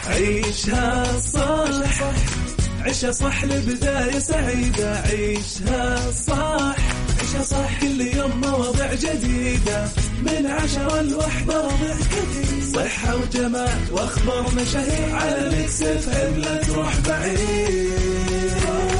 عيشها صح عيشها صح لبداية سعيدة. عيشها صح عيشها صح كل يوم مواضيع جديدة من 10 ل1 ربع كثير. صحة وجمال واخبار مشاهير على ميكس اف ام لا تروح بعيد.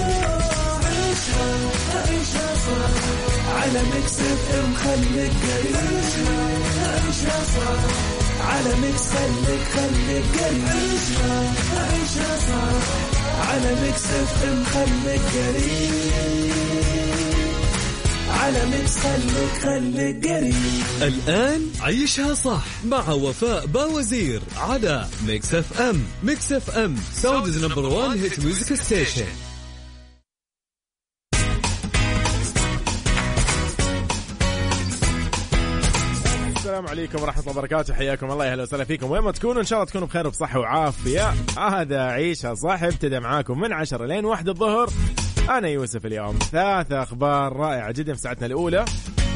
عيشها صح على ميكس اف ام خليك قريب. عيشها صح على ميكس خليك قريب. عيشها صح على ميكس اف ام خليك قريب. على ميكس خليك قريب. الآن عيشها صح مع وفاء باوزير على ميكس اف ام. ميكس اف ام سعوديز نمبر 1 هيت ميوزك ستيشن. السلام عليكم ورحمة الله وبركاته. حياكم الله، أهلا وسهلا فيكم وين ما تكونوا، إن شاء الله تكونوا بخير وبصحة وعافية. هذا عيشها صح ابتدى معاكم من 10 لين 1 الظهر. أنا يوسف. اليوم 3 أخبار رائعة جدا في ساعتنا الأولى.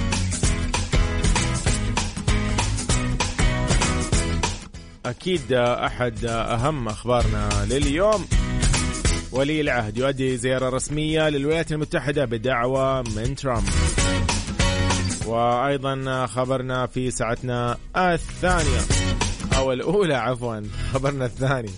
أكيد أحد أهم أخبارنا لليوم، ولي العهد يؤدي زيارة رسمية للولايات المتحدة بدعوة من ترامب. وأيضا خبرنا في ساعتنا الثانية أو الأولى عفوا، خبرنا الثاني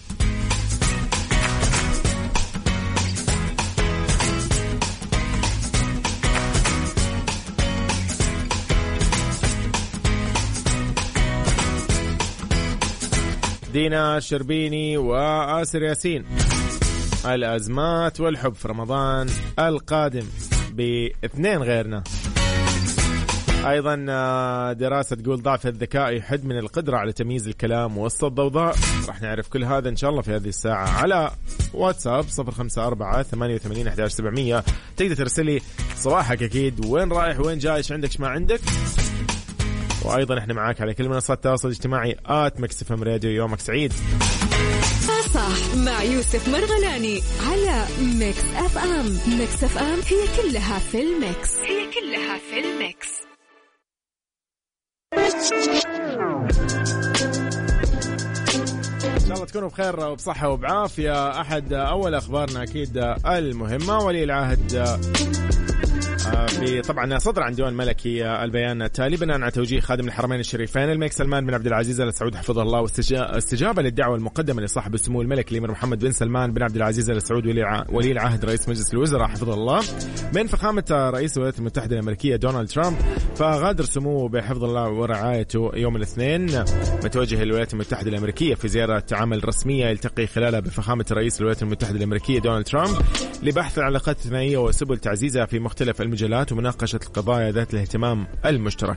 دينا الشربيني وآسر ياسين، الأزمات والحب في رمضان القادم باثنين غيرنا. أيضا دراسة تقول ضعف الذكاء يحد من القدرة على تمييز الكلام وسط الضوضاء. راح نعرف كل هذا إن شاء الله في هذه الساعة على واتساب 0548811700. تقدر ترسلي صباحك أكيد، وين رايح وين جاي، إيش عندك إيش ما عندك. وأيضا إحنا معاك على كل منصات التواصل الاجتماعي @مكسفم راديو. يومك سعيد. صح مع يوسف مرغلاني على ميكس اف ام. ميكس اف ام هي كلها في الميكس. إن شاء الله تكونوا بخير وبصحة وبعافية. أحد أول أخبارنا أكيد المهمة، ولي العهد طبعا صدر عن ديوان ملكي البيان التالي بناء على توجيه خادم الحرمين الشريفين الملك سلمان بن عبد العزيز آل سعود حفظه الله، واستجابة للدعوة المقدمة لصاحب السمو الملك الأمير محمد بن سلمان بن عبد العزيز آل سعود ولي العهد رئيس مجلس الوزراء حفظه الله من فخامة رئيس الولايات المتحدة الأمريكية دونالد ترامب. فغادر سموه بحفظ الله ورعايته يوم الاثنين متوجه للولايات المتحدة الأمريكية في زيارة عمل رسمية يلتقي خلالها بفخامة رئيس الولايات المتحدة الأمريكية دونالد ترامب لبحث العلاقات الثنائية وسبل تعزيزها في مختلف المجالات ومناقشة القضايا ذات الاهتمام المشترك.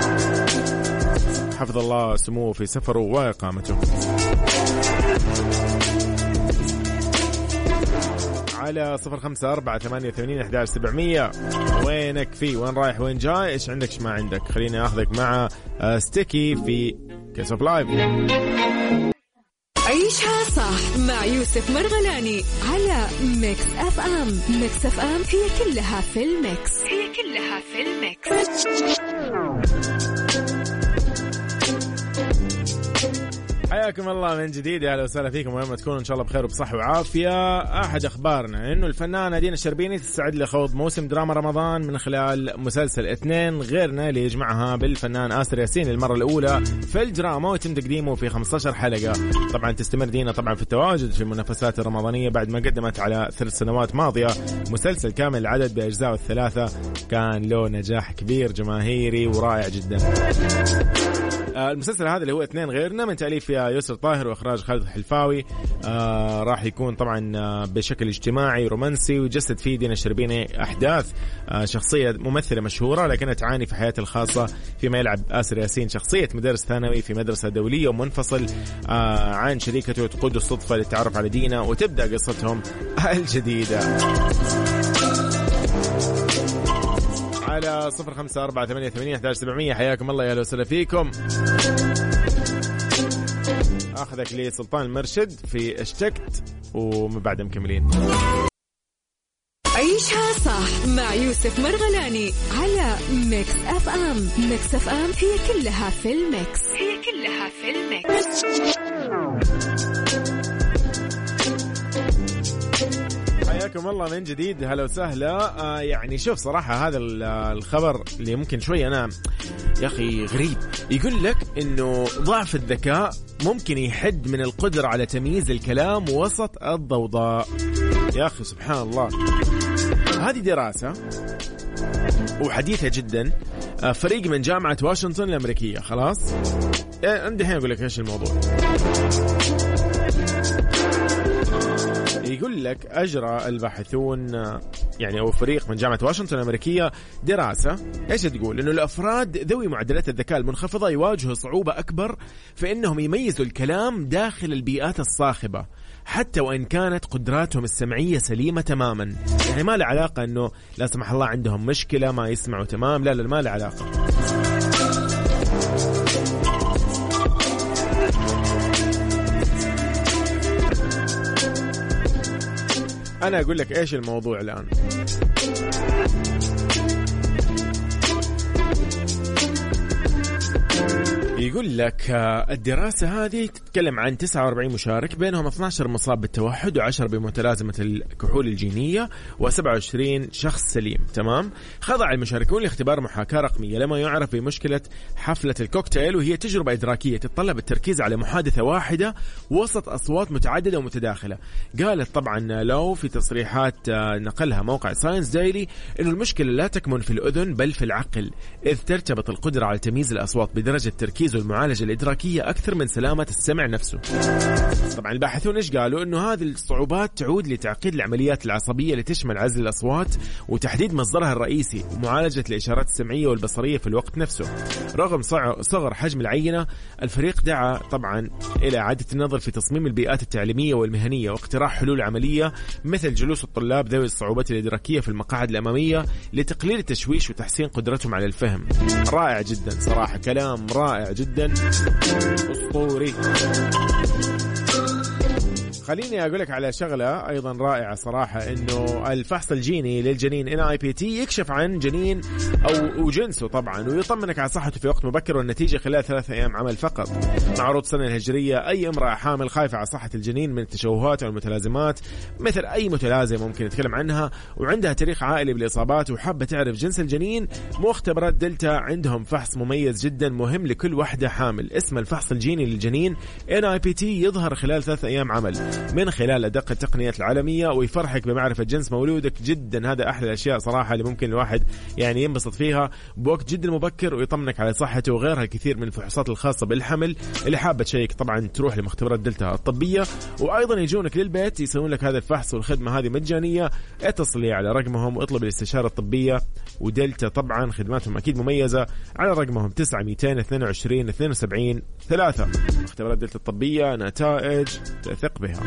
حفظ الله سموه في سفره وإقامته. على 0548811700 وينك في وين رايح وين جاي، ايش عندك ايش ما عندك. خليني اخذك مع ستيكي في كيس اوف لايف. عيشها صح مع يوسف مرغلاني على ميكس اف ام. ميكس اف ام هي كلها في الميكس. حياكم الله من جديد، اهلا وسهلا فيكم وين ما تكونوا، ان شاء الله بخير وبصحة وعافية. احد اخبارنا انه الفنانة دينا الشربيني تستعد لخوض موسم دراما رمضان من خلال مسلسل اثنين غيرنا اللي يجمعها بالفنان آسر ياسين للمرة الاولى في الدراما، ويتم تقديمه في 15 حلقة. طبعا تستمر دينا طبعا في التواجد في المنافسات الرمضانية بعد ما قدمت على 3 سنوات ماضية مسلسل كامل العدد بأجزاء الثلاثة، كان له نجاح كبير جماهيري ورائع جدا. المسلسل هذا اللي هو اثنين غيرنا من تأليف يسر طاهر وإخراج خالد الحلفاوي راح يكون طبعا بشكل اجتماعي رومانسي، ويجسد فيه دينا الشربيني أحداث شخصية ممثلة مشهورة لكنها تعاني في حياتها الخاصة، فيما يلعب آسر ياسين شخصية مدرس ثانوي في مدرسة دولية ومنفصل عن شريكته تقود الصدفة للتعرف على دينا وتبدأ قصتهم الجديدة. على 0548811700 حياكم الله، يا أهلا وسهلا فيكم. أخذك لسلطان المرشد في اشتقت ومن بعد مكملين. عيشها صح مع يوسف مرغلاني على ميكس اف ام. ميكس اف ام هي كلها في الميكس. حياكم الله من جديد. هلا وسهلا. يعني شوف صراحة هذا الخبر اللي ممكن شوي أنا يا أخي غريب. يقول لك إنه ضعف الذكاء ممكن يحد من القدرة على تمييز الكلام وسط الضوضاء. يا أخي سبحان الله. هذه دراسة وحديثة جدا، فريق من جامعة واشنطن الأمريكية. خلاص عندي الحين أقول لك إيش الموضوع. يقول لك أجرى الباحثون يعني أو فريق من جامعة واشنطن الأمريكية دراسة إيش تقول؟ إنه الأفراد ذوي معدلات الذكاء المنخفضة يواجهوا صعوبة أكبر في إنهم يميزوا الكلام داخل البيئات الصاخبة، حتى وإن كانت قدراتهم السمعية سليمة تماما. يعني ما له علاقة إنه لا سمح الله عندهم مشكلة ما يسمعوا تمام، لا ما له علاقة. أنا أقول لك إيش الموضوع الآن. يقول لك الدراسة هذه تتكلم عن 49 مشارك، بينهم 12 مصاب بالتوحد و10 بمتلازمة الكحول الجينية و27 شخص سليم. تمام. خضع المشاركون لاختبار محاكاة رقمية لما يعرف بمشكلة حفلة الكوكتيل، وهي تجربة إدراكية تتطلب التركيز على محادثة واحدة وسط أصوات متعددة ومتداخلة. قالت طبعا لو في تصريحات نقلها موقع ساينس دايلي إنه المشكلة لا تكمن في الأذن بل في العقل، إذ ترتبط القدرة على تمييز الأصوات بدرجة تركيز والمعالجة الإدراكية أكثر من سلامة السمع نفسه. طبعا الباحثون إيش قالوا؟ إنه هذه الصعوبات تعود لتعقيد العمليات العصبية اللي تشمل عزل الأصوات وتحديد مصدرها الرئيسي ومعالجة الإشارات السمعية والبصرية في الوقت نفسه. رغم صغر حجم العينة، الفريق دعا طبعا إلى إعادة النظر في تصميم البيئات التعليمية والمهنية واقتراح حلول عملية مثل جلوس الطلاب ذوي الصعوبات الإدراكية في المقاعد الأمامية لتقليل التشويش وتحسين قدرتهم على الفهم. رائع جدا صراحة، كلام رائع جدا أسطوري. خليني أقولك على شغلة أيضا رائعة صراحة، إنه الفحص الجيني للجنين NIPT يكشف عن جنين أو جنسه طبعا ويطمنك على صحته في وقت مبكر، والنتيجة خلال 3 أيام عمل فقط. مع عروض السنة الهجرية أي امرأة حامل خايفة على صحة الجنين من التشوهات أو المتلازمات مثل أي متلازمة ممكن نتكلم عنها وعندها تاريخ عائلي بالإصابات وحابة تعرف جنس الجنين، مختبرات دلتا عندهم فحص مميز جدا مهم لكل واحدة حامل اسمه الفحص الجيني للجنين NIPT، يظهر خلال 3 أيام عمل من خلال أدق التقنيات العالمية ويفرحك بمعرفة جنس مولودك. جدا هذا أحلى الأشياء صراحة اللي ممكن الواحد يعني ينبسط فيها بوقت جدا مبكر ويطمنك على صحته، وغيرها الكثير من الفحوصات الخاصة بالحمل. اللي حابة تشيك طبعا تروح لمختبرات دلتا الطبية، وأيضا يجونك للبيت يسوون لك هذا الفحص، والخدمة هذه مجانية. اتصلي على رقمهم واطلب الاستشارة الطبية، ودلتا طبعا خدماتهم أكيد مميزة على رقمهم 9-222-72-3. اختبارات دلتا الطبية نتائج تثق بها.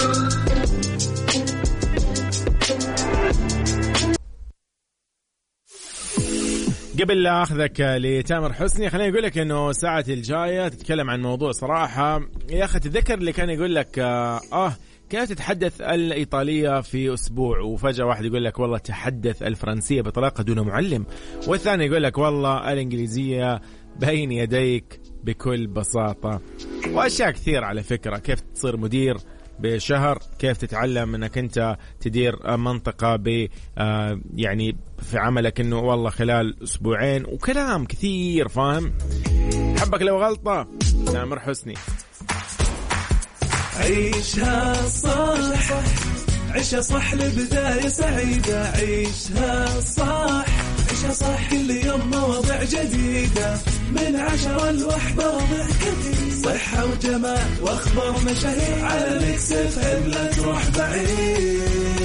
قبل لا أخذك لتامر حسني خليني أقول لك إنه الساعة الجاية تتكلم عن موضوع صراحة يا أخي تذكر اللي كان يقول لك كيف تتحدث الإيطالية في أسبوع، وفجأة واحد يقول لك والله تحدث الفرنسية بطلاقة دون معلم، والثاني يقول لك والله الإنجليزية بين يديك بكل بساطة. وأشياء كثير على فكرة، كيف تصير مدير بشهر، كيف تتعلم انك انت تدير منطقة يعني في عملك انه والله خلال اسبوعين، وكلام كثير فاهم. حبك لو غلطة تامر حسني. عيشها صح، عيشها صح لبداية سعيدة، عيشها صح، عيشها صح كل يوم مواضيع جديدة من 10 ل1 ربع كثير، صحة وجمال واخبار مشاهير على ميكس اف ام، لا تروح بعيد.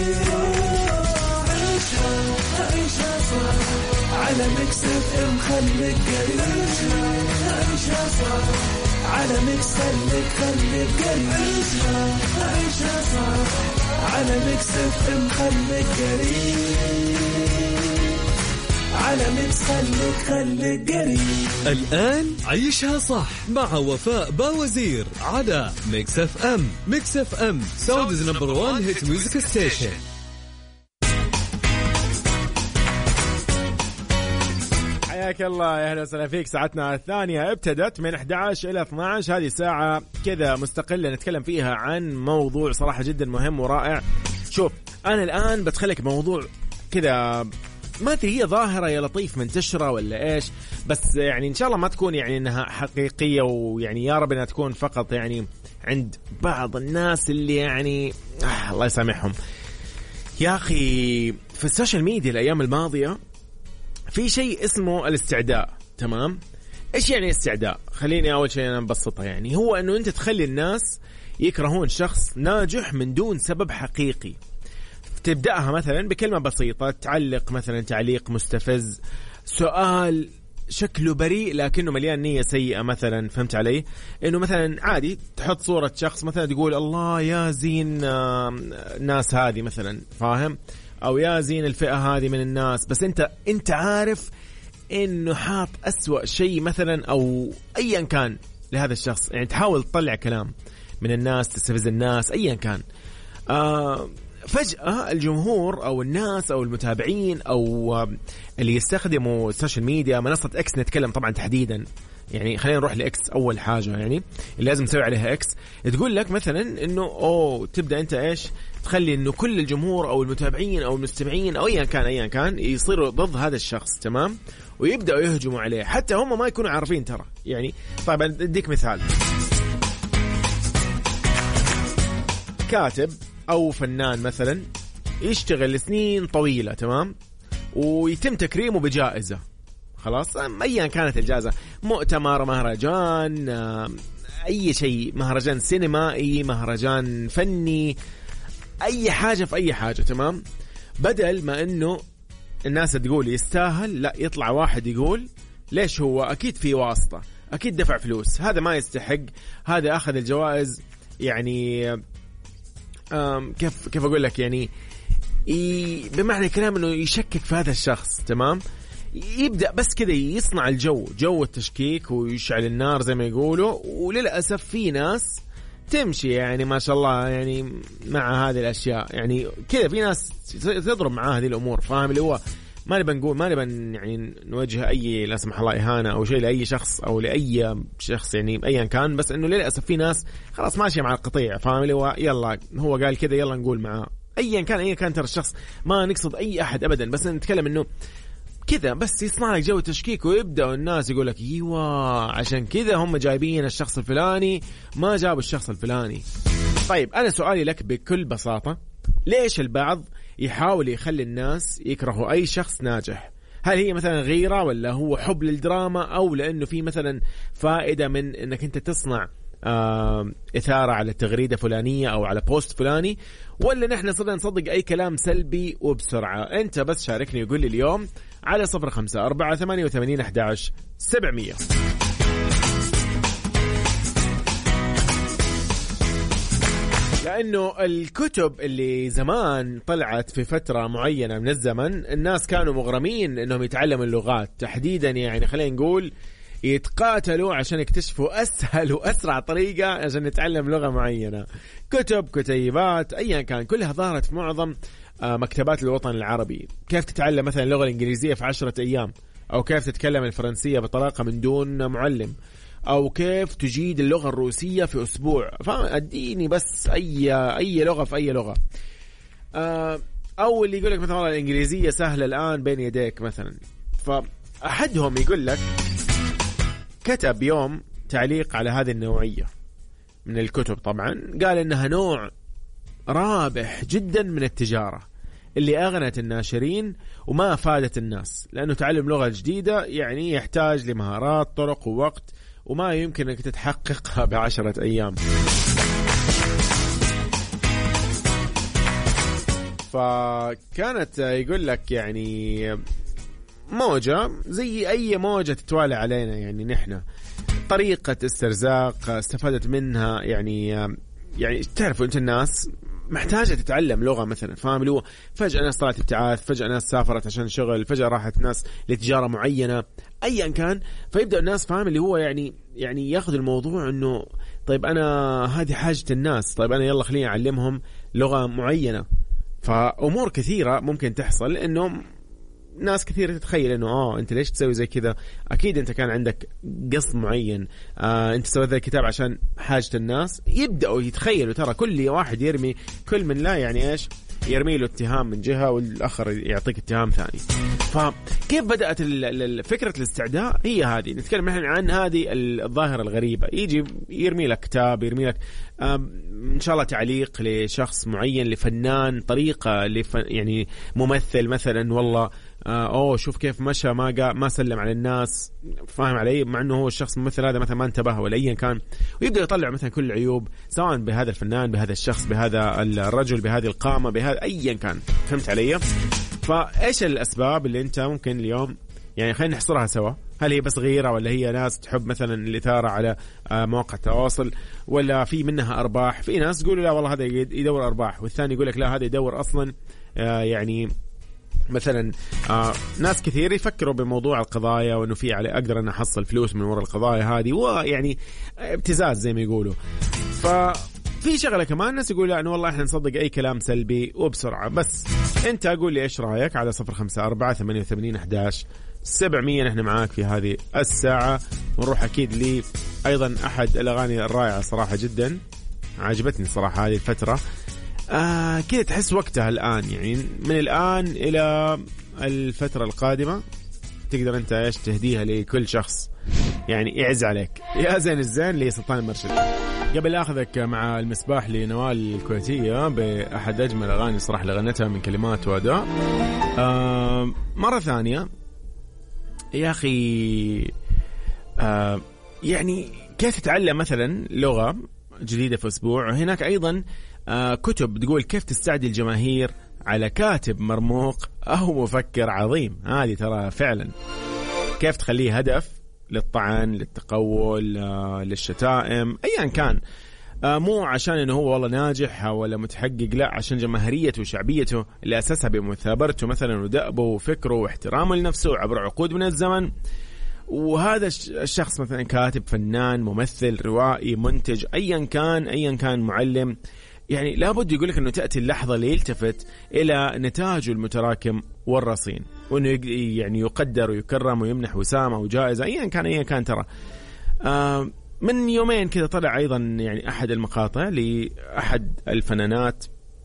عيشها صح على ميكس اف ام، خليك قريب. عيشها صح على ميكس، خليك قريب. عيشها صح على ميكس اف ام، خليك قريب. على ميكس خليك قريب. الآن عيشها صح مع وفاء باوزير على ميكس اف ام. ميكس اف ام سعوديز نمبر 1 هيت ميوزك ستيشن. حياك الله، يا اهلا وسهلا فيك. ساعتنا الثانية ابتدت من 11 إلى 12. هذه ساعة كذا مستقلة نتكلم فيها عن موضوع صراحة جدا مهم ورائع. شوف أنا الآن بتخلك موضوع كذا ما أدري هي ظاهرة يا لطيف منتشرة ولا إيش، بس يعني إن شاء الله ما تكون يعني إنها حقيقية، ويعني يا رب إنها تكون فقط يعني عند بعض الناس اللي يعني الله يسامحهم. يا أخي في السوشيال ميديا الأيام الماضية في شيء اسمه الاستعداء. تمام؟ إيش يعني استعداء؟ خليني أول شيء أنا مبسطها. يعني هو أنه أنت تخلي الناس يكرهون شخص ناجح من دون سبب حقيقي. تبدأها مثلا بكلمة بسيطة، تعلق مثلا تعليق مستفز، سؤال شكله بريء لكنه مليان نية سيئة مثلا، فهمت علي؟ انه مثلا عادي تحط صورة شخص مثلا تقول الله يا زين الناس هذه مثلا، فاهم؟ او يا زين الفئة هذه من الناس، بس انت عارف انه حاط أسوأ شيء مثلا او ايا كان لهذا الشخص. يعني تحاول تطلع كلام من الناس، تستفز الناس ايا كان. فجأة الجمهور أو الناس أو المتابعين أو اللي يستخدموا السوشيال ميديا، منصة إكس نتكلم طبعا تحديدا، يعني خلينا نروح لإكس أول حاجة يعني اللي لازم تسوي عليها إكس، تقول لك مثلا إنه تبدأ أنت إيش تخلي إنه كل الجمهور أو المتابعين أو المستمعين أو أيا كان يصيروا ضد هذا الشخص. تمام؟ ويبدأوا يهجموا عليه حتى هم ما يكونوا عارفين ترى. يعني طيب أديك مثال، كاتب أو فنان مثلا يشتغل سنين طويلة، تمام؟ ويتم تكريمه بجائزة، خلاص أيا كانت الجائزة، مؤتمر، مهرجان، أي شيء، مهرجان سينمائي، مهرجان فني، أي حاجة في أي حاجة. تمام؟ بدل ما أنه الناس تقول يستاهل، لا يطلع واحد يقول ليش هو أكيد في واسطة، أكيد دفع فلوس، هذا ما يستحق، هذا أخذ الجوائز. يعني كيف أقول لك، يعني بمعنى كلام إنه يشكك في هذا الشخص. تمام؟ يبدأ بس كذا يصنع جو التشكيك ويشعل النار زي ما يقولوا. وللأسف في ناس تمشي يعني ما شاء الله يعني مع هذه الأشياء، يعني كذا في ناس تضرب معاه هذه الأمور، فاهم؟ اللي هو ما نبى يعني نوجه أي لا سمح الله إهانة أو شيء لأي شخص أو لأي شخص يعني أيا كان، بس إنه للأسف في ناس خلاص ماشية مع القطيع، فاهم؟ اللي هو يلا هو قال كذا يلا نقول معاه أيا كان ترى الشخص ما نقصد أي أحد أبدا، بس نتكلم إنه كذا بس يصنع لك جو تشكيك، ويبدأ الناس يقول لك ايوه عشان كذا هم جايبين الشخص الفلاني ما جابوا الشخص الفلاني. طيب أنا سؤالي لك بكل بساطة، ليش البعض يحاول يخلي الناس يكرهوا أي شخص ناجح؟ هل هي مثلا غيرة، ولا هو حب للدراما، أو لأنه في مثلا فائدة من أنك أنت تصنع إثارة على تغريدة فلانية أو على بوست فلاني، ولا نحن صرنا نصدق أي كلام سلبي وبسرعة؟ أنت بس شاركني وقول لي اليوم على 0548811700. لأنه الكتب اللي زمان طلعت في فترة معينة من الزمن، الناس كانوا مغرمين أنهم يتعلموا اللغات تحديدا، يعني خلينا نقول يتقاتلوا عشان يكتشفوا أسهل وأسرع طريقة عشان نتعلم لغة معينة. كتيبات أيا كان كلها ظهرت في معظم مكتبات الوطن العربي. كيف تتعلم مثلا اللغة الإنجليزية في 10 أيام، أو كيف تتكلم الفرنسية بطلاقة من دون معلم، أو كيف تجيد اللغة الروسية في أسبوع. فأديني بس أي لغة في أي لغة. أو اللي يقول لك مثلا الإنجليزية سهلة الآن بين يديك مثلا. فأحدهم يقول لك كتب يوم تعليق على هذه النوعية من الكتب، طبعا قال إنها نوع رابح جدا من التجارة اللي أغنت الناشرين وما أفادت الناس، لأنه تعلم لغة جديدة يعني يحتاج لمهارات، طرق ووقت، وما يمكن أنك تتحققها ب10 أيام. فكانت يقول لك يعني موجة زي أي موجة تتوالى علينا، يعني نحن طريقة استرزاق استفادت منها. يعني تعرفوا أنت الناس محتاجة تتعلم لغة مثلا، فاهم؟ اللي هو فجأة ناس طلعت ابتعاث، فجأة ناس سافرت عشان شغل، فجأة راحت ناس لتجارة معينة أيا كان. فيبدأ الناس فاهم اللي هو يعني ياخذ الموضوع إنه طيب أنا هذه حاجة الناس، طيب أنا يلا خليني أعلمهم لغة معينة. فأمور كثيرة ممكن تحصل إنه ناس كثير تتخيل إنه أنت ليش تسوي زي كذا؟ أكيد أنت كان عندك قصد معين، أنت سويت ذا الكتاب عشان حاجة الناس. يبدأوا يتخيلوا ترى كل واحد يرمي كل من لا يعني إيش يرمي له اتهام من جهة والآخر يعطيك اتهام ثاني. فكيف بدأت فكرة الاستعداء؟ هي هذه نتكلم نحن عن هذه الظاهرة الغريبة. يجي يرمي لك كتاب، يرمي لك إن شاء الله تعليق لشخص معين، لفنان، طريقة يعني ممثل مثلا، والله شوف كيف مشى، ما سلم على الناس، فاهم علي؟ مع انه هو الشخص الممثل هذا مثلا ما انتبه ولا ايا كان، ويبدا يطلع مثلا كل العيوب سواء بهذا الفنان، بهذا الشخص، بهذا الرجل، بهذه القامة، بهذا ايا كان. فهمت علي؟ فايش الاسباب اللي انت ممكن اليوم يعني خلينا نحصرها سوا؟ هل هي بس غيرة، ولا هي ناس تحب مثلا الإثارة على مواقع التواصل، ولا في منها أرباح؟ في ناس تقول لا والله هذا يدور أرباح، والثاني يقول لك لا هذا يدور أصلا يعني مثلا ناس كثير يفكروا بموضوع القضايا وانه في عليه اقدر انا احصل فلوس من وراء القضايا هذه، ويعني ابتزاز زي ما يقولوا. ففي شغله كمان ناس يقول لا انه والله احنا نصدق اي كلام سلبي وبسرعه. بس انت اقول لي ايش رايك على 0548811700. نحن معاك في هذه الساعه، ونروح اكيد لي ايضا احد الاغاني الرائعه صراحه جدا عجبتني صراحه هذه الفتره. كده تحس وقتها الآن، يعني من الآن إلى الفترة القادمة تقدر أنت إيش تهديها لكل شخص يعني يعز عليك. يا زين الزين لسلطان المرشد. قبل أخذك مع المسباح لنوال الكويتية بأحد أجمل أغاني صراحة اللي غنتها من كلمات وأداء. مرة ثانية يا أخي، يعني كيف تتعلم مثلا لغة جديدة في أسبوع. هناك أيضا كتب تقول كيف تستعدي الجماهير على كاتب مرموق أو مفكر عظيم. هذه ترى فعلا كيف تخليه هدف للطعن، للتقول، للشتائم، أيا كان. مو عشان إنه هو والله ناجح ولا متحقق، لا، عشان جماهيريته وشعبيته اللي أساسها بمثابرته مثلا ودأبه وفكره واحترامه لنفسه عبر عقود من الزمن. وهذا الشخص مثلا كاتب، فنان، ممثل، روائي، منتج، أيا كان معلم، يعني لابد يقول لك أنه تأتي اللحظة اللي يلتفت إلى نتاجه المتراكم والرصين، وأنه يعني يقدر ويكرم ويمنح وسامة وجائزة أيا كان. ترى من يومين كذا طلع أيضا يعني أحد المقاطع لأحد الفنانات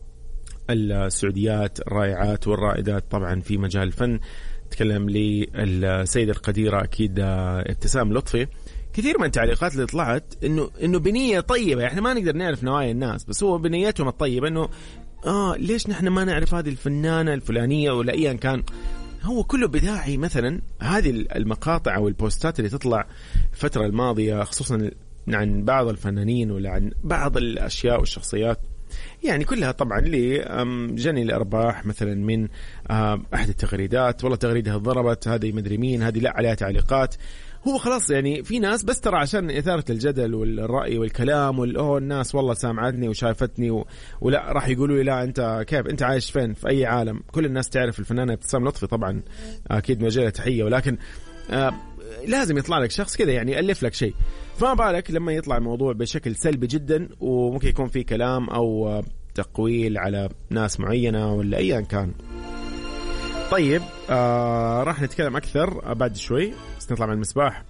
السعوديات الرائعات والرائدات طبعا في مجال الفن. تكلم لي السيدة القديرة أكيد ابتسام لطفي. كثير من التعليقات اللي طلعت إنه بنية طيبة، إحنا ما نقدر نعرف نوايا الناس، بس هو بنيتهم الطيبة إنه ليش نحن ما نعرف هذه الفنانة الفلانية ولا أيا كان. هو كله بداعي مثلا هذه المقاطع أو البوستات اللي تطلع الفترة الماضية خصوصا عن بعض الفنانين ولا عن بعض الأشياء والشخصيات، يعني كلها طبعا جني الأرباح مثلا من أحد التغريدات، والله تغريدها ضربت، هذه مدري مين، هذه لا عليها تعليقات. هو خلاص يعني في ناس بس ترى عشان إثارة الجدل والرأي والكلام الناس والله سامعتني وشايفتني ولا راح يقولوا لي لا أنت كيف أنت عايش فين في أي عالم. كل الناس تعرف الفنانة ابتسام لطفي طبعا أكيد نوجه لها تحية، ولكن لازم يطلع لك شخص كذا يعني يألف لك شيء. فما بالك لما يطلع الموضوع بشكل سلبي جدا وممكن يكون فيه كلام أو تقويل على ناس معينة ولا أيا كان. طيب راح نتكلم أكثر بعد شوي، بس نطلع من المسباح.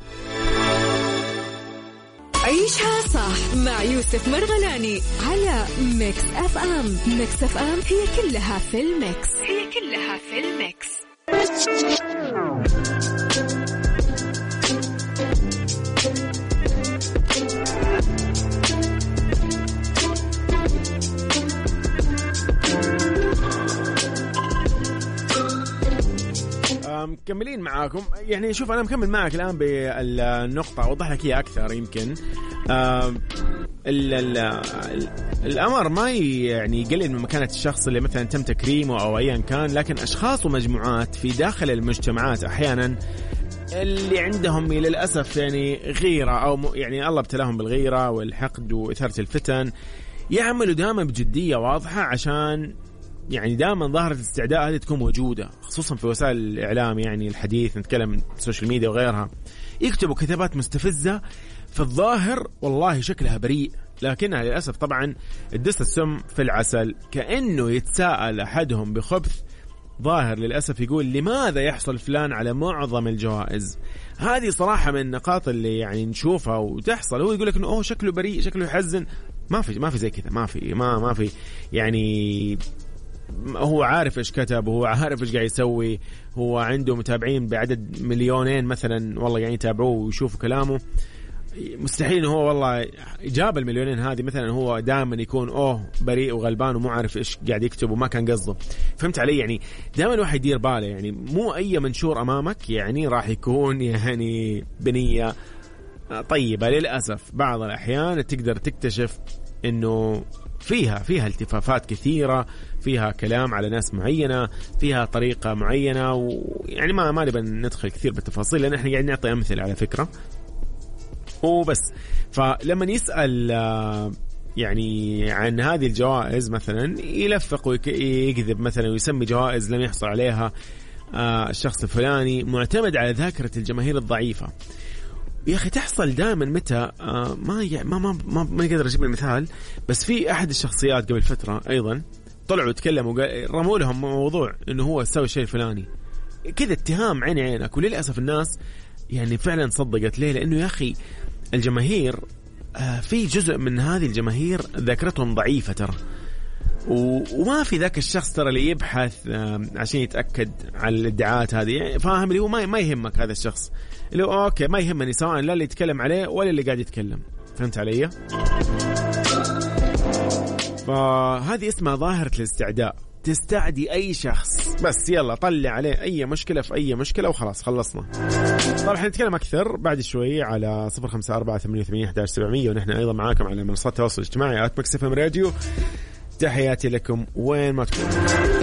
عيشها صح مع يوسف مرغلاني على ميكس اف ام. ميكس اف ام هي كلها في الميكس، مكملين معاكم. يعني شوف أنا مكمل معك الآن بالنقطة أوضح لك هي أكثر. يمكن الأمر ما يعني يقلل من مكانة الشخص اللي مثلا تم تكريمه أو أيا كان، لكن أشخاص ومجموعات في داخل المجتمعات أحيانا اللي عندهم للأسف يعني غيرة أو يعني الله ابتلاهم بالغيرة والحقد وإثارة الفتن، يعملوا دائما بجدية واضحة عشان يعني دائما ظاهرة الاستعداء هذه تكون موجودة، خصوصا في وسائل الإعلام يعني الحديث، نتكلم السوشيال ميديا وغيرها. يكتبوا كتابات مستفزة في الظاهر والله شكلها بريء، لكنها للأسف طبعا الدس السم في العسل. كأنه يتساءل أحدهم بخبث ظاهر للأسف يقول لماذا يحصل فلان على معظم الجوائز. هذه صراحة من النقاط اللي يعني نشوفها وتحصل. هو يقول لك إنه شكله بريء، شكله يحزن. ما في زي كذا، ما في يعني هو عارف إيش كتب، وهو عارف إيش قاعد يسوي، هو عنده متابعين بعدد 2,000,000 مثلا والله يعني يتابعوه ويشوفوا كلامه. مستحيل إنه هو والله جاب 2,000,000 هذه مثلا هو دائما يكون بريء وغلبان ومو عارف إيش قاعد يكتب وما كان قصده. فهمت علي؟ يعني دائما الواحد يدير باله، يعني مو أي منشور أمامك يعني راح يكون يعني بنية طيبة. للأسف بعض الأحيان تقدر تكتشف إنه فيها التفافات كثيرة، فيها كلام على ناس معينة، فيها طريقة معينة، ويعني ما نبي ندخل كثير بالتفاصيل لأن احنا قاعد نعطي أمثلة على فكرة وبس. فلما يسأل يعني عن هذه الجوائز مثلا يلفق ويكذب مثلا ويسمي جوائز لم يحصل عليها الشخص الفلاني، معتمد على ذاكرة الجماهير الضعيفة. يا أخي تحصل دائما متى ما يقدر أجيب المثال، بس في أحد الشخصيات قبل فترة أيضا طلعوا يتكلموا رموا لهم موضوع إنه هو سوى الشيء الفلاني كذا، اتهام عينك. وللأسف الناس يعني فعلا صدقت ليه، لأنه يا أخي الجماهير في جزء من هذه الجماهير ذاكرتهم ضعيفة ترى، وما في ذاك الشخص ترى اللي يبحث عشان يتأكد على الادعاءات هذه، يعني فاهم اللي هو ما يهمك هذا الشخص اللي هو أوكي ما يهمني سواء لا اللي يتكلم عليه ولا اللي قاعد يتكلم. فهمت علي؟ فهذه اسمها ظاهرة الاستعداء، تستعدي أي شخص بس يلا طلع عليه أي مشكلة في أي مشكلة وخلاص خلصنا. طبعا حنتكلم أكثر بعد شوي على 0548811700 ونحن أيضا معاكم على منصات التواصل الاجتماعي @مكسفم راديو. تحياتي لكم وين ما تكونوا.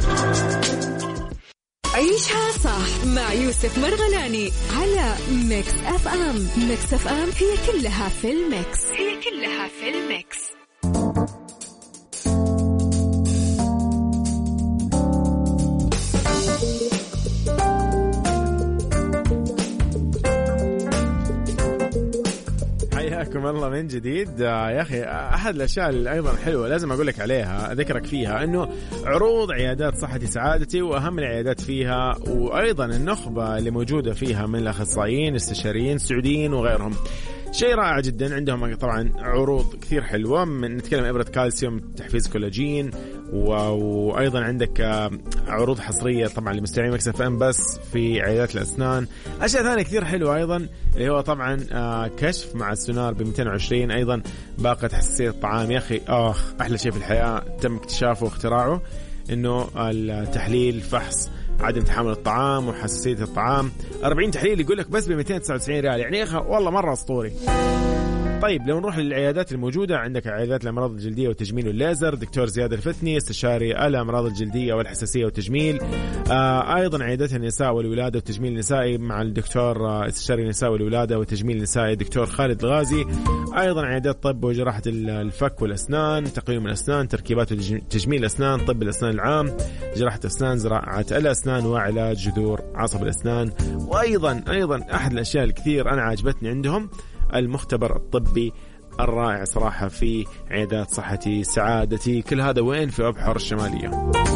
عيشها صح مع يوسف مرغلاني على ميكس اف ام. ميكس اف ام هي كلها في الميكس، هي كلها في الميكس. حياكم الله من جديد. يا أخي أحد الأشياء اللي أيضا حلوة لازم أقول لك عليها أذكرك فيها إنه عروض عيادات صحتي سعادتي، وأهم العيادات فيها وأيضا النخبة اللي موجودة فيها من الأخصائيين استشاريين سعوديين وغيرهم شيء رائع جدا. عندهم طبعا عروض كثير حلوة، من نتكلم إبرة كالسيوم، تحفيز كولاجين، وأيضا عندك عروض حصرية طبعا لمستمعين مكس اف ام بس في عيادات الأسنان. أشياء ثانية كثير حلوة أيضا اللي هو طبعا كشف مع السونار ب220، أيضا باقة حساسية الطعام. يا أخي أحلى شيء في الحياة تم اكتشافه واختراعه إنه التحليل فحص عدم تحمل الطعام وحساسية الطعام، 40 تحليل يقول لك بس ب299 ريال، يعني يا أخي والله مرة أسطوري. طيب لو نروح للعيادات الموجودة، عندك عيادات الأمراض الجلدية والتجميل والليزر، دكتور زياد الفتني استشاري الأمراض الجلدية والحساسية والتجميل. أيضا عيادات النساء والولادة والتجميل النسائي مع الدكتور استشاري النساء والولادة والتجميل النسائي دكتور خالد الغازي. أيضا عيادات طب وجراحة الفك والأسنان، تقويم الأسنان، تركيبات وتجميل الأسنان، طب الأسنان العام، جراحة أسنان، زراعة الأسنان، وعلاج جذور عصب الأسنان. وأيضا أحد الأشياء الكثير أنا عجبتني عندهم المختبر الطبي الرائع صراحة في عيادات صحتي سعادتي. كل هذا وين؟ في أبحر الشمالية.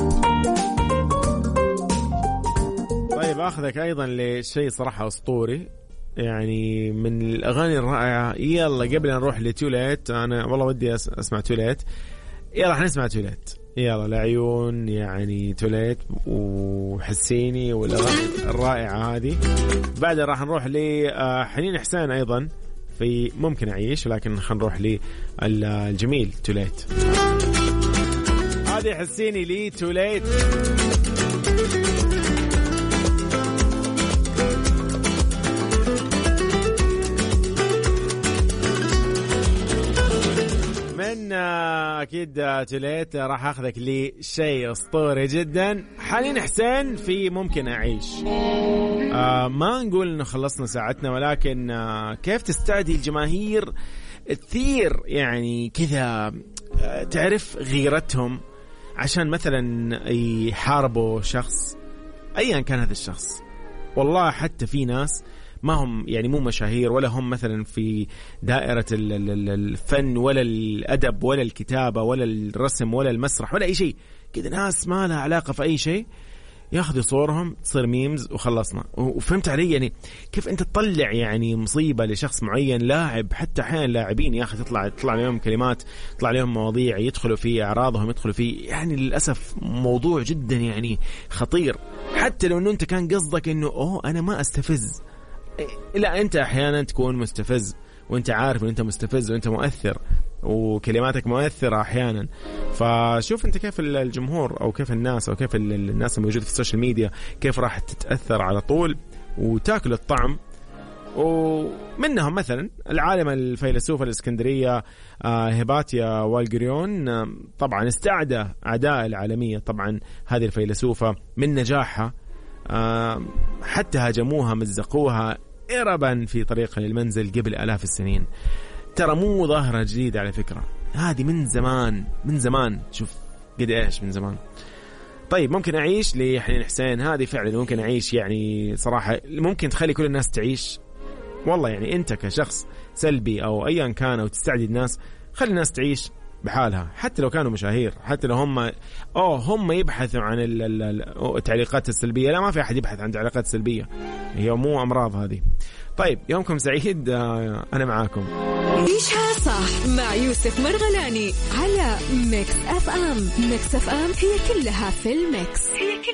طيب أخذك أيضا لشيء صراحة أسطوري، يعني من الأغاني الرائعة. يلا قبل أن نروح لتوليت، أنا والله ودي أسمع توليت. يلا حنسمع توليت، يلا العيون يعني توليت وحسيني والأغاني الرائعة هذه. بعدها راح نروح لحنين إحسان أيضا في ممكن أعيش، ولكن خلينا نروح للجميل توليت. هذه حسيني لي توليت. من أكيد توليت راح أخذك لشيء أسطوري جدا، حنين إحسان في ممكن أعيش. ما نقول إنه خلصنا ساعتنا، ولكن كيف تستعدي الجماهير كثير يعني كذا تعرف غيرتهم عشان مثلا يحاربوا شخص أيا كان هذا الشخص. والله حتى في ناس ما هم يعني مو مشاهير ولا هم مثلا في دائرة الفن ولا الأدب ولا الكتابة ولا الرسم ولا المسرح ولا أي شيء كذا، ناس ما لها علاقة في أي شيء ياخذ صورهم تصير ميمز وخلصنا. وفهمت علي يعني كيف أنت تطلع يعني مصيبة لشخص معين لاعب، حتى أحيانا لاعبين يا أخي تطلع لهم كلمات، تطلع لهم مواضيع يدخلوا في أعراضهم، يدخلوا في يعني للأسف موضوع جدا يعني خطير. حتى لو أنه أنت كان قصدك أنه أنا ما أستفز، لا أنت أحيانا تكون مستفز وأنت عارف أن أنت مستفز وأنت مؤثر وكلماتك مؤثرة أحيانا. فشوف أنت كيف الجمهور أو كيف الناس أو كيف الناس الموجودة في السوشيال ميديا كيف راح تتأثر على طول وتاكل الطعم. ومنهم مثلا العالم الفيلسوف الإسكندرية هيباتيا والجريون، طبعا استعدى أعداء العالمية طبعا هذه الفيلسوفة من نجاحها، حتى هاجموها مزقوها إربا في طريقها للمنزل قبل آلاف السنين. ترى مو ظاهرة جديدة على فكرة، هذه من زمان شوف قد إيش من زمان. طيب ممكن أعيش لحنين حسين، هذه فعلا ممكن أعيش يعني صراحة، ممكن تخلي كل الناس تعيش والله. يعني أنت كشخص سلبي أو أيا كان أو تستعدي الناس، خلي الناس تعيش بحالها حتى لو كانوا مشاهير، حتى لو هم يبحثوا عن التعليقات السلبية. لا ما في أحد يبحث عن تعليقات سلبية، هي مو أمراض هذه. طيب يومكم سعيد، أنا معاكم. عيشها صح مع يوسف مرغلاني على ميكس اف ام. ميكس اف ام هي كلها في الميكس،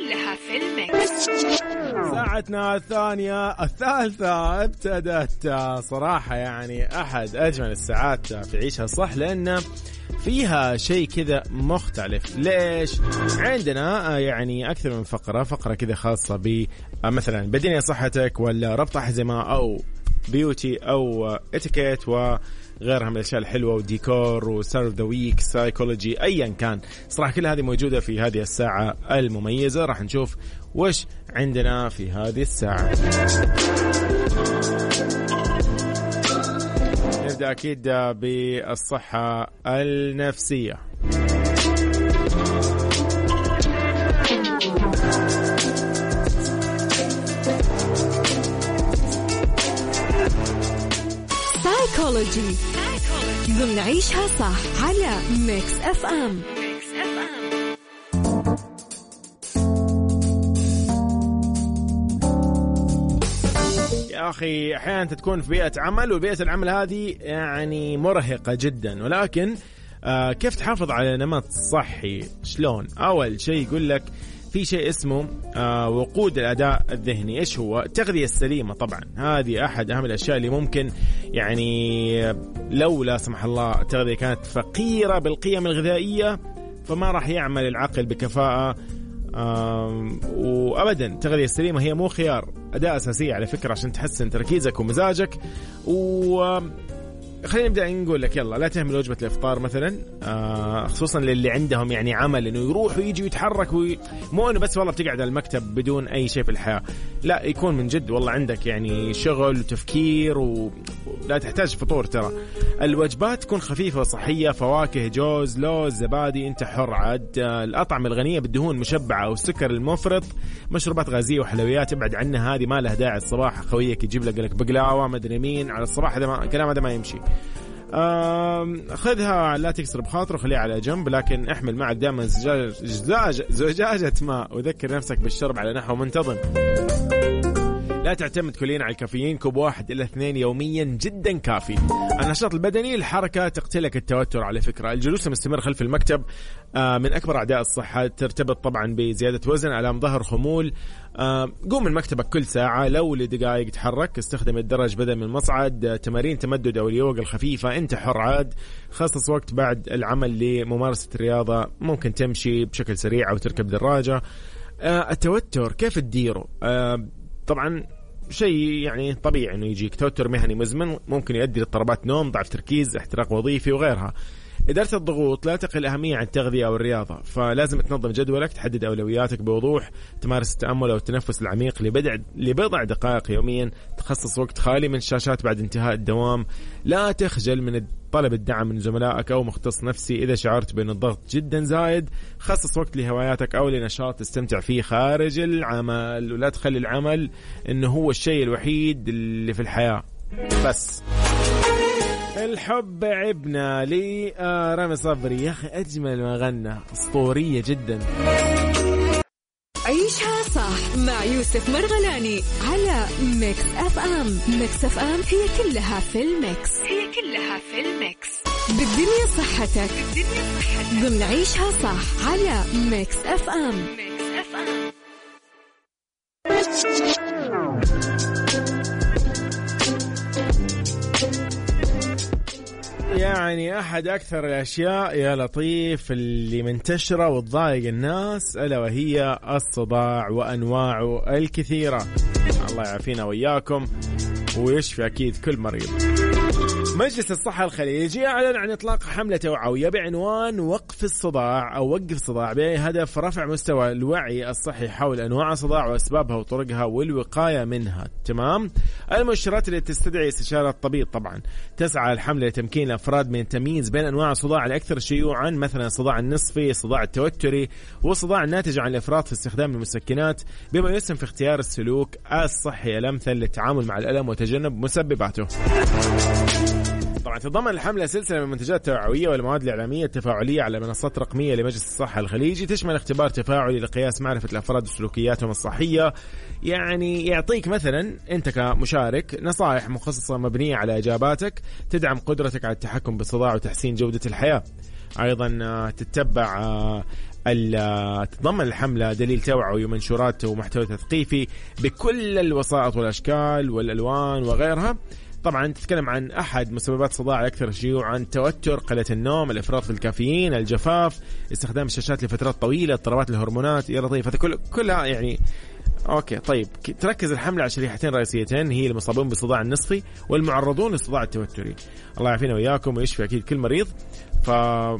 ساعتنا الثالثة ابتدت صراحة يعني أحد أجمل الساعات في عيشها صح، لأن فيها شيء كذا مختلف. ليش؟ عندنا يعني أكثر من فقرة كذا خاصة مثلا بدنيا صحتك، ولا ربط أحزمة، أو بيوتي، أو اتيكيت وغيرها من الأشياء الحلوة، وديكور، وسيرف ذا ويك، سايكولوجي، أيا كان. صراحة كل هذه موجودة في هذه الساعة المميزة. راح نشوف وش عندنا في هذه الساعة. نبدأ أكيد بالصحة النفسية. سايكولوجي ضمن عيشها صح على ميكس اف ام. يا أخي أحيانا تكون في بيئة عمل، وبيئة العمل هذه يعني مرهقة جدا، ولكن كيف تحافظ على نمط صحي؟ شلون؟ أول شيء يقول لك في شيء اسمه وقود الأداء الذهني. إيش هو؟ التغذية السليمة. طبعا هذه أحد أهم الأشياء اللي ممكن يعني لو لا سمح الله التغذية كانت فقيرة بالقيم الغذائية فما راح يعمل العقل بكفاءة. وأبدا التغذية السليمة هي مو خيار، أداة أساسية على فكرة عشان تحسن تركيزك ومزاجك. خلينا نبدأ نقول لك يلا لا تهمل وجبة الإفطار مثلا، خصوصا للي عندهم يعني عمل إنه يروح ويجي ويتحرك مو إنه بس والله بتقعد على المكتب بدون أي شيء في الحياة، لا يكون من جد والله عندك يعني شغل وتفكير ولا تحتاج فطور. ترى الوجبات تكون خفيفة وصحية، فواكه، جوز، لوز، زبادي، أنت حر. عاد الأطعمة الغنية بالدهون المشبعة أو السكر المفرط، مشروبات غازية وحلويات ابعد عنها، هذه ما لها داعي. الصباح خويك يجيب لك بقلاوة مدري مين على الصباح، هذا كلام هذا ما يمشي. خذها لا تكسر بخاطر وخليها على جنب، لكن احمل معك دائما زجاجة ماء، وذكر نفسك بالشرب على نحو منتظم. لا تعتمد كليا على الكافيين، كوب 1 إلى 2 يوميا جدا كافي. النشاط البدني، الحركة تقتلك التوتر على فكرة. الجلوس المستمر خلف المكتب من أكبر أعداء الصحة، ترتبط طبعا بزيادة وزن، آلام ظهر، خمول. قوم من مكتبك كل ساعة لو لدقائق، تحرك، استخدم الدرج بدل من المصعد، تمارين تمدد أو اليوغا الخفيفة، أنت حر. عاد خصص وقت بعد العمل لممارسة الرياضة، ممكن تمشي بشكل سريع أو تركب دراجة. التوتر كيف تديره؟ طبعا شيء يعني طبيعي انه يجيك توتر مهني مزمن، ممكن يؤدي لاضطرابات نوم، ضعف تركيز، احتراق وظيفي وغيرها. إدارة الضغوط لا تقل أهمية عن التغذية أو الرياضة، فلازم تنظم جدولك، تحدد أولوياتك بوضوح، تمارس التأمل أو التنفس العميق لبضع دقائق يوميا، تخصص وقت خالي من الشاشات بعد انتهاء الدوام. لا تخجل من طلب الدعم من زملائك أو مختص نفسي إذا شعرت بأن الضغط جدا زايد. خصص وقت لهواياتك أو لنشاط تستمتع فيه خارج العمل، ولا تخلي العمل إنه هو الشيء الوحيد اللي في الحياة بس. الحب عبنا لي رامي صبري، يا أخي أجمل ما غنى، أسطورية جدا. عيشها صح مع يوسف مرغلاني على ميكس اف ام. ميكس اف ام هي كلها في الميكس. بالدنيا صحتك ضمن عيشها صح على ميكس اف ام. يعني أحد أكثر الأشياء يا لطيف اللي منتشرة وتضايق الناس ألا وهي الصداع وأنواعه الكثيرة. الله يعافينا وإياكم ويشفي أكيد كل مريض. مجلس الصحة الخليجي أعلن عن إطلاق حملة توعوية بعنوان وقف الصداع أو وقف الصداع بهدف رفع مستوى الوعي الصحي حول أنواع الصداع وأسبابها وطرقها والوقاية منها. تمام. المؤشرات اللي تستدعي استشارة الطبيب. طبعا تسعى الحملة لتمكين الأفراد من التمييز بين أنواع الصداع الأكثر شيوعا، مثلا الصداع النصفي، الصداع التوتري، والصداع الناتج عن الإفراط في استخدام المسكنات، بما يسهم في اختيار السلوك الصحي الأمثل للتعامل مع الألم وتجنب مسبباته. طبعا تضمن الحملة سلسلة من المنتجات التوعوية والمواد الإعلامية التفاعلية على منصات رقمية لمجلس الصحة الخليجي، تشمل اختبار تفاعلي لقياس معرفة الأفراد وسلوكياتهم الصحية. يعني يعطيك مثلا أنت كمشارك نصائح مخصصة مبنية على إجاباتك تدعم قدرتك على التحكم بالصداع وتحسين جودة الحياة. أيضا تتبع تضمن الحملة دليل توعوي ومنشورات ومحتوى تثقيفي بكل الوسائط والأشكال والألوان وغيرها. طبعا تتكلم عن أحد مسببات الصداع الأكثر شيوعا: التوتر، قلة النوم، الإفراط في الكافيين، الجفاف، استخدام الشاشات لفترات طويلة، اضطرابات الهرمونات. يا لطيف هذا كلها يعني أوكي. طيب تركز الحملة على شريحتين رئيسيتين هي المصابون بالصداع النصفي والمعرضون للصداع التوتري. الله يعافينا وإياكم ويشفي أكيد كل مريض. ف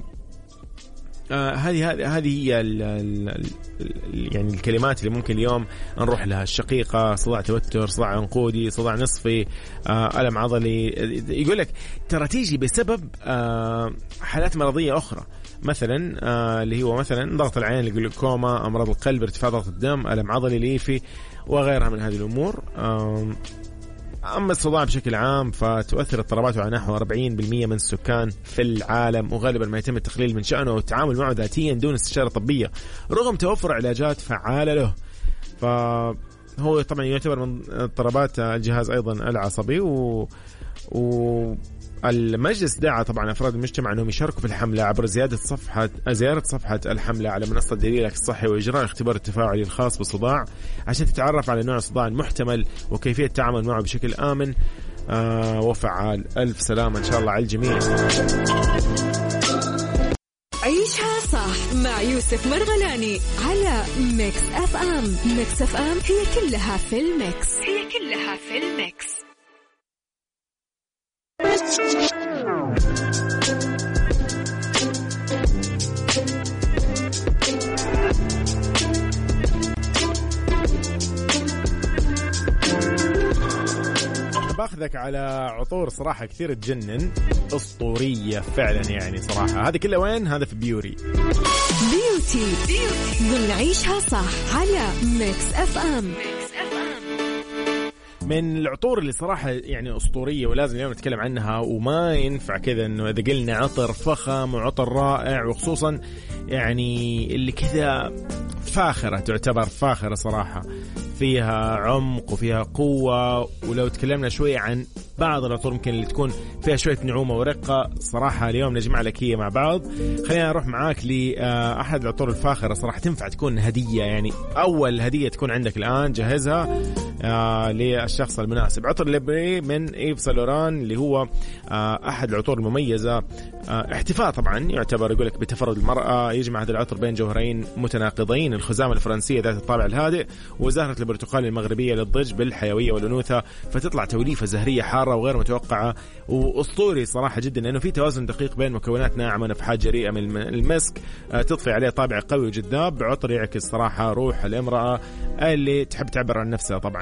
هذه هي يعني الكلمات اللي ممكن اليوم نروح لها: الشقيقة، صداع توتر، صداع عنقودي، صداع نصفي، ألم عضلي. يقول لك ترى تيجي بسبب حالات مرضية أخرى، مثلا اللي هو مثلا ضغط العين، الجلوكوما، أمراض القلب، ارتفاع ضغط الدم، ألم عضلي ليفي وغيرها من هذه الأمور. أما الصداع بشكل عام فتؤثر اضطراباته على نحو 40% من السكان في العالم، وغالبا ما يتم التقليل من شأنه والتعامل معه ذاتيا دون استشارة طبية رغم توفر علاجات فعالة له. فهو طبعا يعتبر من اضطرابات الجهاز أيضا العصبي. المجلس دعا طبعا أفراد المجتمع أنهم يشاركوا في الحملة عبر زيارة صفحة الحملة على منصة دليلك الصحي وإجراء الاختبار التفاعلي الخاص بالصداع عشان تتعرف على نوع الصداع المحتمل وكيفية التعامل معه بشكل آمن وفعال. ألف سلامة إن شاء الله على الجميع. عيشها صح مع يوسف مرغلاني على ميكس اف ام. ميكس اف ام هي كلها في الميكس. باخذك على عطور صراحة كثير تجنن، أسطورية فعلا يعني صراحة. هذه كلها وين؟ هذا في بيوتي ضمن عيشها صح على ميكس اف ام. من العطور اللي صراحة يعني أسطورية ولازم اليوم نتكلم عنها، وما ينفع كذا إنه إذا قلنا عطر فخم وعطر رائع، وخصوصا يعني اللي كذا فاخرة، تعتبر فاخرة صراحة، فيها عمق وفيها قوة. ولو تكلمنا شوية عن بعض العطور ممكن اللي تكون فيها شوية نعومة ورقة، صراحة اليوم نجمع لك هي مع بعض. خلينا نروح معاك لأحد العطور الفاخرة صراحة تنفع تكون هدية، يعني أول هدية تكون عندك الآن جهزها للشخص المناسب. عطر ليبري من إيف سالوران اللي هو أحد العطور المميزة، احتفاء طبعا يعتبر يقولك بتفرد المرأة. يجمع هذا العطر بين جوهرين متناقضين: الخزامة الفرنسية ذات الطابع الهادئ وزهرة البرتقال المغربية للضج بالحيوية والأنوثة، فتطلع توليفة زهرية حارة وغير متوقعة وأسطوري صراحة جدا، لأنه في توازن دقيق بين مكونات ناعمة ونفحات جريئة من المسك تضفي عليه طابع قوي وجذاب. عطر يعكس صراحة روح الامرأة اللي تحب تعبر عن نفسها. طبعا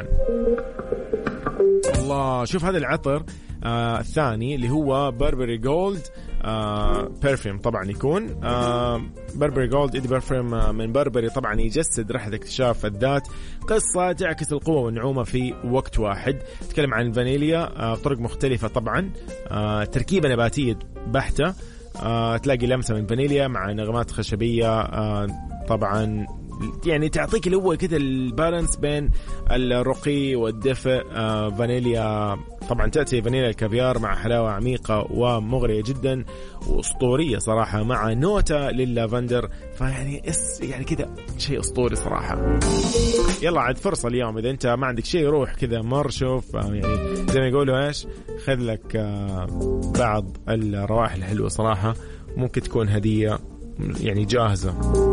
الله، شوف هذا العطر الثاني اللي هو بربري جولد برفيوم. طبعا يكون بربري جولد إيدي برفيوم من بربري، طبعا يجسد رحلة اكتشاف الذات، قصة تعكس القوة والنعومة في وقت واحد. تتكلم عن الفانيليا، طرق مختلفة طبعا، تركيبة نباتية بحتة، تلاقي لمسة من فانيليا مع نغمات خشبية طبعا يعني تعطيك اللي هو كده البالانس بين الرقي والدفء. فانيليا طبعا، تأتي فانيليا الكافيار مع حلاوة عميقة ومغرية جدا وأسطورية صراحة، مع نوتة لللافندر. فيعني يعني كذا شيء أسطوري صراحة. يلا عاد فرصة اليوم، إذا أنت ما عندك شيء روح كذا مر شوف، يعني زي ما يقولوا إيش، خذ لك بعض الروائح الحلوة صراحة، ممكن تكون هدية يعني جاهزة.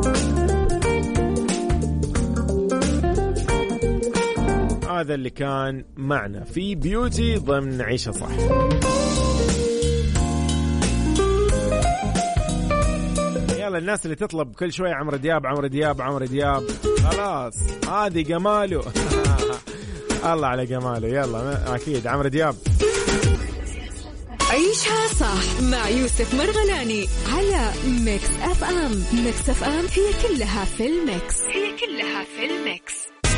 هذا اللي كان معنا في بيوتي ضمن عيشة صح. يلا الناس اللي تطلب كل شوية عمرو دياب عمرو دياب عمرو دياب، خلاص هذه جماله. الله على جماله. يلا أكيد عمرو دياب. عيشها صح مع يوسف مرغلاني على ميكس اف ام. ميكس اف ام هي كلها في الميكس، هي كلها في الميكس.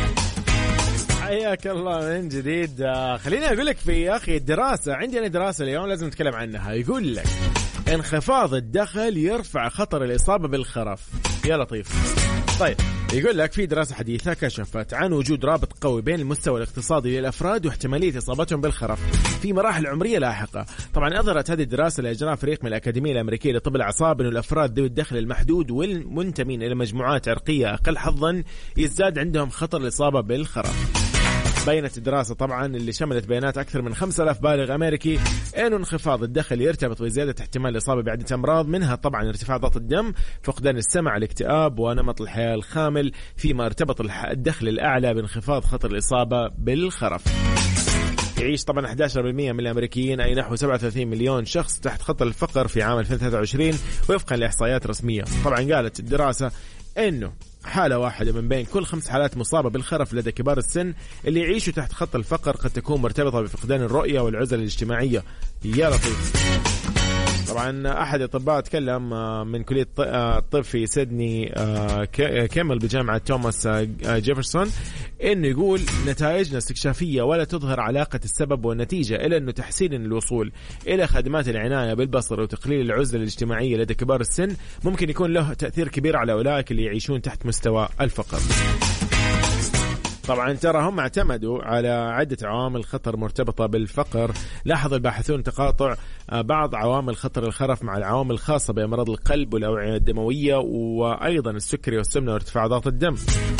حياك الله من جديد. خليني أقول لك في أخي الدراسة، عندي أنا دراسة اليوم لازم نتكلم عنها. يقول لك انخفاض الدخل يرفع خطر الإصابة بالخرف. يا لطيف. طيب يقول لك في دراسة حديثة كشفت عن وجود رابط قوي بين المستوى الاقتصادي للأفراد واحتمالية إصابتهم بالخرف في مراحل عمرية لاحقة. طبعا أظهرت هذه الدراسة لإجراء فريق من الأكاديمية الأمريكية لطب الأعصاب أن الأفراد ذوي الدخل المحدود والمنتمين إلى مجموعات عرقية أقل حظا يزداد عندهم خطر الإصابة بالخرف. بينت الدراسة طبعا اللي شملت بيانات أكثر من 5000 بالغ أمريكي أنه انخفاض الدخل يرتبط بزيادة احتمال الإصابة بعدة أمراض، منها طبعا ارتفاع ضغط الدم، فقدان السمع، الاكتئاب، ونمط الحياة الخامل، فيما ارتبط الدخل الأعلى بانخفاض خطر الإصابة بالخرف. يعيش طبعا 11% من الأمريكيين أي نحو 37 مليون شخص تحت خط الفقر في عام 2023 وفقا لإحصائيات رسمية. طبعا قالت الدراسة أنه حالة واحدة من بين كل 5 حالات مصابة بالخرف لدى كبار السن اللي يعيشوا تحت خط الفقر قد تكون مرتبطة بفقدان الرؤية والعزلة الاجتماعية. يا لطيف. طبعا أحد الأطباء تكلم من كلية الطب في سيدني كامل بجامعة توماس جيفرسون إنه يقول نتائجنا استكشافية ولا تظهر علاقة السبب والنتيجة، إلا إنه تحسين الوصول إلى خدمات العناية بالبصر وتقليل العزلة الاجتماعية لدى كبار السن ممكن يكون له تأثير كبير على أولئك اللي يعيشون تحت مستوى الفقر. طبعا ترى هم اعتمدوا على عدة عوامل خطر مرتبطة بالفقر. لاحظ الباحثون تقاطع بعض عوامل خطر الخرف مع العوامل الخاصة بأمراض القلب والأوعية الدموية وأيضا السكري والسمنة وارتفاع ضغط الدم.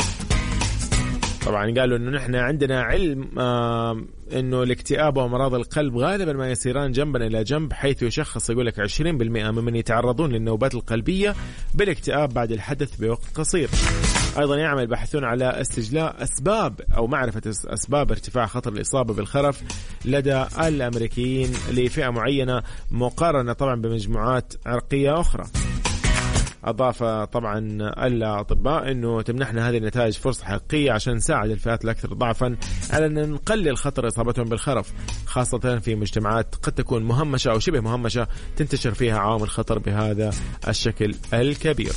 طبعا قالوا انه نحن عندنا علم انه الاكتئاب وامراض القلب غالبا ما يسيران جنبا الى جنب، حيث يشخص يقول لك 20% ممن يتعرضون للنوبات القلبية بالاكتئاب بعد الحدث بوقت قصير. ايضا يعمل الباحثون على استجلاء اسباب او معرفة اسباب ارتفاع خطر الاصابة بالخرف لدى الامريكيين لفئة معينة مقارنة طبعا بمجموعات عرقية اخرى. أضاف طبعا الأطباء أنه تمنحنا هذه النتائج فرصة حقيقية عشان نساعد الفئات الأكثر ضعفا على أن نقلل خطر إصابتهم بالخرف، خاصة في مجتمعات قد تكون مهمشة أو شبه مهمشة تنتشر فيها عوامل خطر بهذا الشكل الكبير.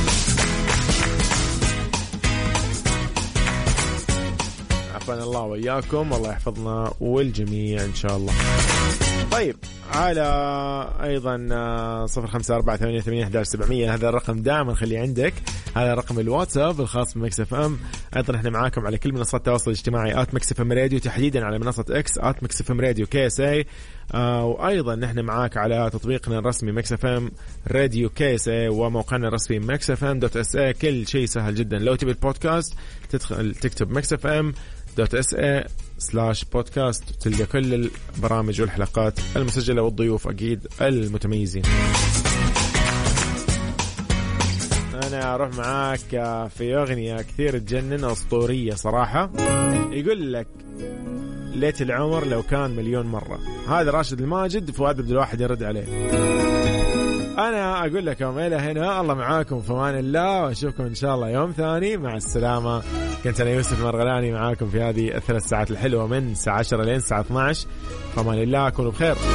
عفوا الله وإياكم، والله يحفظنا والجميع إن شاء الله. طيب على أيضا 0548811700 هذا الرقم دائما خليه عندك، هذا رقم الواتساب الخاص بميكس اف ام. أيضا احنا معاكم على كل منصات التواصل الاجتماعي @ميكس اف ام راديو، تحديدا على منصة اكس @ميكس اف ام راديو KSA، وأيضا نحن معاك على تطبيقنا الرسمي ميكس اف ام راديو KSA وموقعنا الرسمي mixfm.sa. كل شيء سهل جدا، لو تبي البودكاست تدخل تكتب mixfm.sa/podcast تلقى كل البرامج والحلقات المسجلة والضيوف أكيد المتميزين. أنا أروح معاك في أغنية كثير تجنن أسطورية صراحة، يقول لك ليت العمر لو كان مليون مرة. هذا راشد الماجد، فؤاد عبد الواحد يرد عليه. أنا أقول لكم إلى هنا، الله معاكم في أمان الله، وأشوفكم إن شاء الله يوم ثاني. مع السلامة. كنت أنا يوسف مرغلاني معاكم في هذه 3 ساعات الحلوة من الساعة 10 لين الساعة 12. في أمان الله، كونوا بخير.